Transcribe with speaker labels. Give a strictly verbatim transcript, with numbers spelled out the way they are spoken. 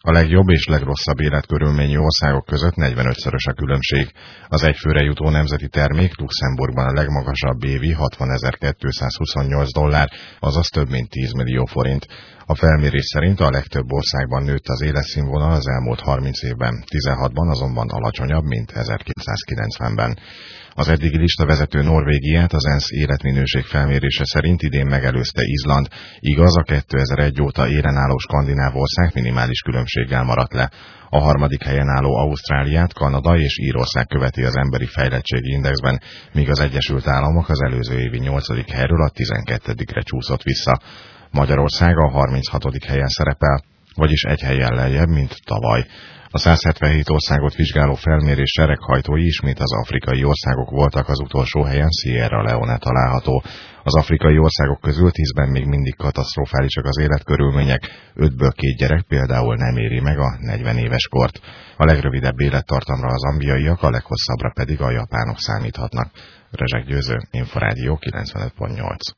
Speaker 1: A legjobb és legrosszabb életkörülményű országok között negyvenötszörös a különbség. Az egyfőre jutó nemzeti termék Luxemburgban a legmagasabb évi hatvanezer-kétszázhuszonnyolc dollár, azaz több mint tíz millió forint. A felmérés szerint a legtöbb országban nőtt az életszínvonal az elmúlt harminc évben, tizenhatban azonban alacsonyabb, mint ezerkilencszázkilencvenben. Az eddigi listavezető Norvégiát az ENSZ életminőség felmérése szerint idén megelőzte Izland, igaz, a kétezer-egy óta élen álló skandináv ország minimális különbséggel maradt le. A harmadik helyen álló Ausztráliát, Kanada és Írország követi az emberi fejlettségi indexben, míg az Egyesült Államok az előző évi nyolcadik helyről a tizenkettedikre csúszott vissza. Magyarország a harminchatodik helyen szerepel, vagyis egy helyen lejjebb, mint tavaly. A száz hetvenhét országot vizsgáló felmérés sereghajtói ismét az afrikai országok voltak, az utolsó helyen Sierra Leone található. Az afrikai országok közül tízben még mindig katasztrofálisak az életkörülmények, ötből két gyerek például nem éri meg a negyven éves kort. A legrövidebb élettartamra az zambiaiak, a leghosszabbra pedig a japánok számíthatnak. Rezsek Győző, Inforádió kilencvenöt pont nyolc.